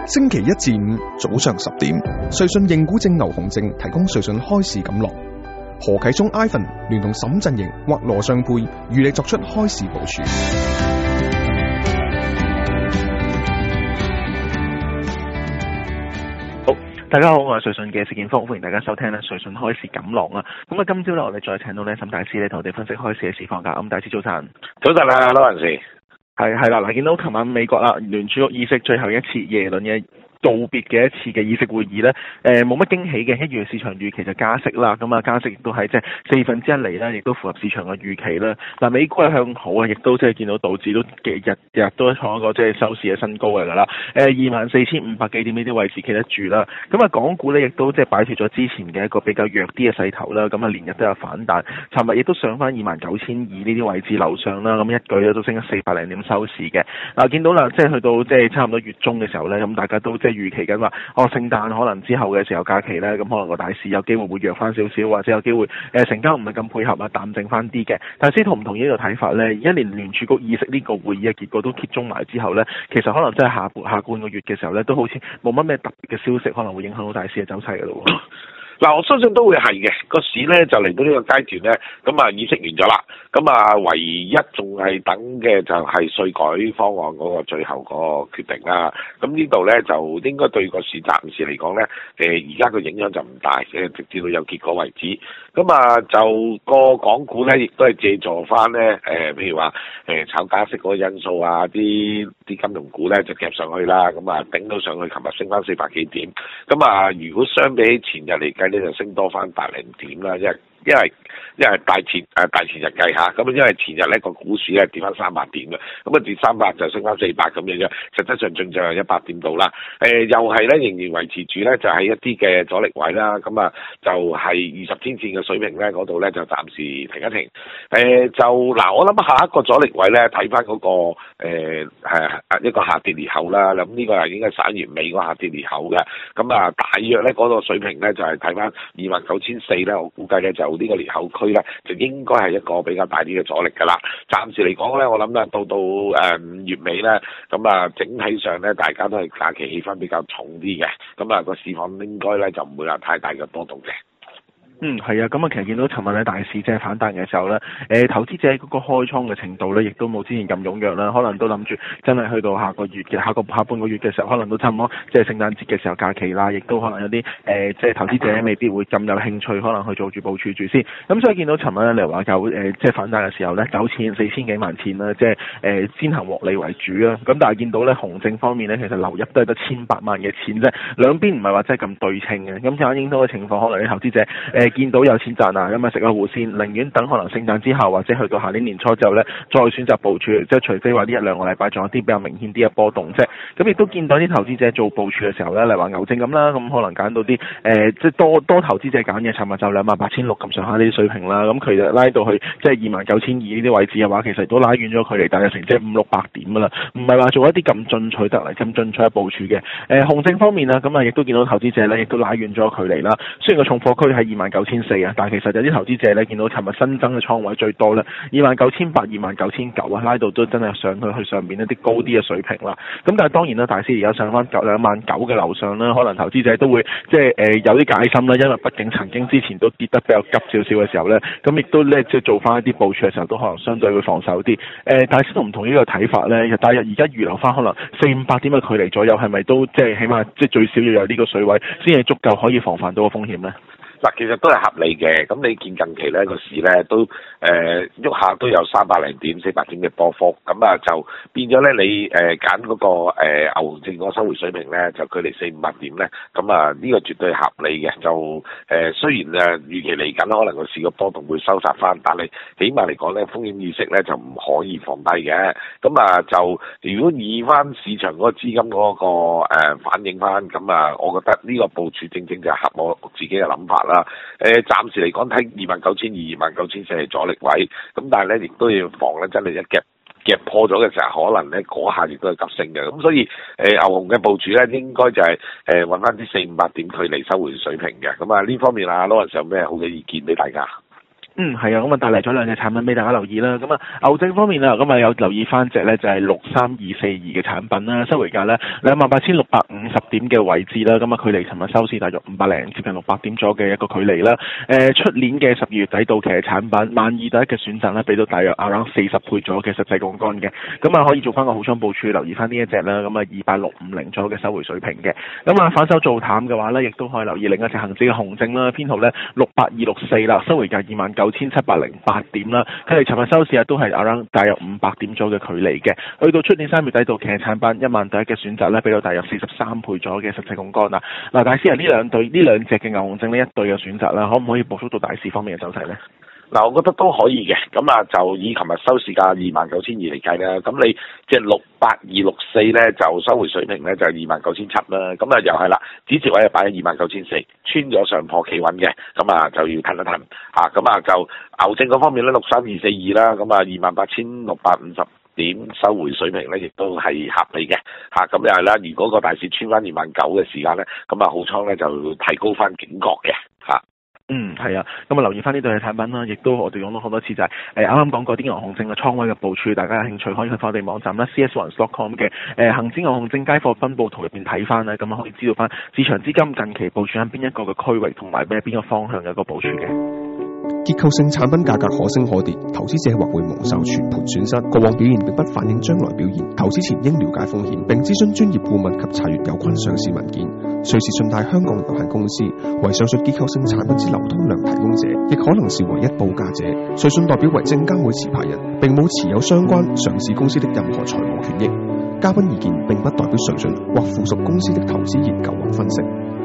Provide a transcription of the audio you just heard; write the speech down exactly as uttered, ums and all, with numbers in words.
星期一至五早上十點，瑞信認股證牛熊證提供瑞信開市錦囊。何啟聰 Ivan 聯同沈振盈或羅尚佩與你作出開市部署。 好，大家好，我係瑞信嘅石建峰，歡迎大家收聽咧瑞信開市錦囊啊。咁啊，今朝咧我哋再請到咧沈大師咧同我哋分析開市嘅市況噶。咁大師早晨， 早晨啊，羅文士。 係係啦，嗱，見到琴晚美國啦聯儲局議息最後一次耶倫嘅道別嘅一次嘅議息會議咧，誒冇乜驚喜嘅，一如市場預期就加息啦，咁啊加息亦都係即係四分之一嚟啦，亦都符合市場嘅預期啦。嗱，美股係向好啊，亦都即係見到道指都日日都創一個即係收市嘅新高嚟㗎啦。誒二萬四千五百幾點呢啲位置企得住啦。咁啊港股咧亦都即係擺脫咗之前嘅一個比較弱啲嘅勢頭啦，咁啊連日都有反彈，尋日亦都上翻二萬九千二呢啲位置樓上啦，咁一舉咧都升咗四百零點收市嘅。嗱，見到啦，即係去到即係差唔多月中嘅時候咧，咁大家都即係預期緊話，哦聖誕可能之後嘅時候假期咧，咁可能個大市有機會會弱翻少少，或者有機會誒、呃、成交唔係咁配合啊，淡靜翻啲嘅。但係先同唔同意呢個睇法咧？一年聯儲局議息呢個會議嘅結果都揭盅埋之後咧，其實可能真係下半下半個月嘅時候咧，都好似冇乜咩特別嘅消息，可能會影響到大市嘅走勢嘅咯。 嗱，我相信都會係嘅，個市咧就嚟到呢個階段咧，咁啊議息完咗啦，咁啊唯一仲係等嘅就係稅改方案嗰個最後個決定啦。咁呢度咧就應該對個市暫時嚟講咧，誒而家個影響就唔大，誒直至到有結果為止。咁啊就個港股咧，亦都係借助翻咧，誒、呃、譬如話誒炒加息嗰個因素啊，啲啲金融股咧就夾上去啦，咁啊頂到上去，琴日升翻四百幾點。咁啊如果相比起前日嚟計，呢就升多翻百零點啦，因為因為因為大前誒、呃、大前日計下，咁因為前日咧個股市咧跌翻三百點嘅，咁啊跌三百就升翻四百咁樣啫，實質上進賬係一百點到啦。誒、呃、又係咧仍然維持住咧就係、是、一啲嘅阻力位啦，咁啊就係二十天線嘅水平咧嗰度咧就暫時停一停。誒、呃、就嗱我諗下一個阻力位咧睇翻嗰個誒係、呃、一個下跌裂口啦，咁呢個係應該十一月尾個下跌裂口嘅，咁啊大約咧嗰、那個水平咧就係睇翻二萬九千四咧，我估計咧就呢個裂口區咧就應該係一個比較大啲嘅阻力㗎啦。暫時嚟講咧，我諗咧到到誒五月尾咧，咁啊整體上咧大家都係假期氣氛比較重啲嘅，咁啊個市況應該咧就唔會有太大嘅波動嘅。 嗯，係啊，咁啊，其實見到尋日咧大市即係反彈嘅時候咧，誒、呃、投資者嗰個開倉嘅程度咧，亦都冇之前咁踴躍啦，可能都諗住真係去到下個月嘅下個下半個月嘅時候，可能都差唔多即係聖誕節嘅時候假期啦，亦都可能有啲誒、呃、即係投資者未必會咁有興趣，可能去做住部署住先。咁所以見到尋日咧嚟話有誒即係反彈嘅時候咧，九千四千幾萬錢啦，即係誒、呃、先行獲利為主啦。咁但係見到咧熊證方面咧，其實流入都係得千八萬嘅錢啫，兩邊唔係話真係咁對稱嘅。咁反映到嘅情況，可能啲投資者誒。呃見到有錢賺啊，咁啊食下糊先，寧願等可能聖誕之後或者去到下年年初之後咧，再選擇部署，即係除非話呢一兩個禮拜仲有啲比較明顯啲嘅波動啫。咁亦都見到啲投資者做部署嘅時候咧，例如話牛證咁啦，咁可能揀到啲誒、呃，即係多多投資者揀嘅，尋日就兩萬八千六咁上下呢啲水平啦。咁其實拉到去即係二萬九千二呢啲位置嘅話，其實都拉遠咗距離，大約成即係五六百點噶啦，唔係話做一啲咁進取得嚟咁進取嘅部署嘅。誒、呃，熊證方面啊，咁啊亦都見到投資者咧，亦都拉遠咗距離啦。雖然個重貨區喺二萬九千四啊，但係其實有啲投資者咧見到尋日新增嘅倉位最多咧，二萬九千八、二萬九千九啊，拉到都真係上去去上邊一啲高啲嘅水平啦。咁但係當然啦，大市而家上翻兩萬九嘅樓上啦，可能投資者都會即係誒、呃、有啲戒心啦，因為畢竟曾經之前都跌得比較急少少嘅時候咧，咁亦都咧即係做翻一啲部署嘅時候，都可能相對會防守啲。誒、呃，大市同唔同呢個睇法咧？大約而家預留翻可能四五百點嘅距離左右，係咪都即係起碼即係最少要有呢個水位，先係足夠可以防範到個風險咧？ 嗱，其實都係合理嘅。咁你見近期咧個市咧都誒喐、呃、下都有三百零點、四百點嘅波幅，咁啊就變咗咧你誒揀嗰個誒、呃、牛熊證嗰個收回水平咧，就距離四五百點咧，咁啊呢個絕對係合理嘅。就誒、呃、雖然誒預期嚟緊可能個市個波動會收窄翻，但係起碼嚟講咧風險意識咧就唔可以放低嘅。咁啊就如果以翻市場嗰個資金嗰、那個、呃、反映翻，咁啊我覺得呢個部署正正就合我自己嘅諗法啦。誒暫時嚟講睇二萬九千二、二萬九千四係阻力位，咁但係咧亦都要防咧，真係一夾夾破咗嘅時候，可能咧嗰下亦都係急升嘅。咁所以誒、呃、牛熊嘅部署咧，應該就係誒揾翻啲四五百點距離收回水平嘅。咁啊呢方面啊，羅文有咩好嘅意見俾大家？ 嗯，係啊，咁啊帶嚟咗兩隻產品俾大家留意啦。咁啊牛證方面啊，咁啊有留意翻隻咧就係六三二四二嘅產品啦，收回價咧兩萬八千六百五十點嘅位置啦，咁啊距離尋日收市大約五百零接近六百點左右嘅一個距離啦。誒出年嘅十二月底到期嘅產品，萬二第一嘅選擇咧，俾到大約 around 四十倍左右嘅實際槓桿嘅，咁啊可以做翻個好倉部署，留意翻呢一隻啦。咁啊二八六五零左右嘅收回水平嘅，咁啊反手做淡嘅話咧，亦都可以留意另一隻恒指嘅紅證啦，編號咧六八二六四啦，收回價二萬九千七百零八點啦，佢哋尋日收市啊都係 around 大約五百點左右嘅距離嘅，去到出年三月底到期嘅產品，一萬對一嘅選擇咧，俾到大約四十三倍左右嘅實際槓桿啦。嗱，大師啊，呢兩對呢兩隻嘅牛熊證呢一對嘅選擇啦，可唔可以捕捉到大市方面嘅走勢呢？ 嗱，我覺得都可以嘅，咁啊就以琴日收市價二萬九千二嚟計啦，咁你即係六八二六四咧就收回水平咧就係二萬九千七啦，咁啊又係啦，指示位就擺喺二萬九千四，穿咗上破企穩嘅，咁啊就要褪一褪嚇，咁啊就牛證嗰方面咧六三二四二啦，咁啊二萬八千六百五十點收回水平咧，亦都係合理嘅嚇，咁又係啦，如果個大市穿翻二萬九嘅時間咧，咁啊好倉咧就提高翻警覺嘅嚇。 嗯，係啊，咁啊留意翻呢對嘅產品啦，亦都我哋講咗好多次就係誒啱啱講過啲牛熊證嘅倉位嘅部署，大家有興趣可以去翻我哋網站啦 c s one dot com 嘅誒恆指牛熊證街貨分佈圖入邊睇翻啦，咁啊可以知道翻市場資金近期部署喺邊一個嘅區域同埋咩邊個方向嘅一個部署嘅。 結構性產品價格可升可跌，投資者或會蒙受全盤損失。過往表現並不反映將來表現，投資前應了解風險，並諮詢專業顧問及查閱有關上市文件。瑞士信貸香港有限公司為上述結構性產品之流通量提供者，亦可能是唯一報價者。瑞信代表為證監會持牌人，並冇持有相關上市公司的任何財務權益。嘉賓意見並不代表瑞信或附屬公司的投資研究或分析。